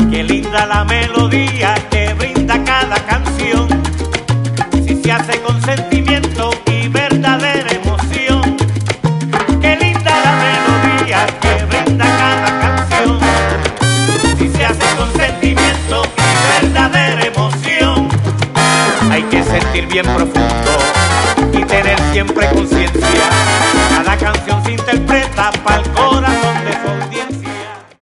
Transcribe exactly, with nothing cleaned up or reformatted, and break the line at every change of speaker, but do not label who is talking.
Qué linda la melodía que brinda cada canción, si se hace con sentimiento y verdadera emoción. Qué linda la melodía que brinda cada canción, si se hace con sentimiento y verdadera emoción. Hay que sentir bien profundo y tener siempre conciencia. Cada canción se interpreta para el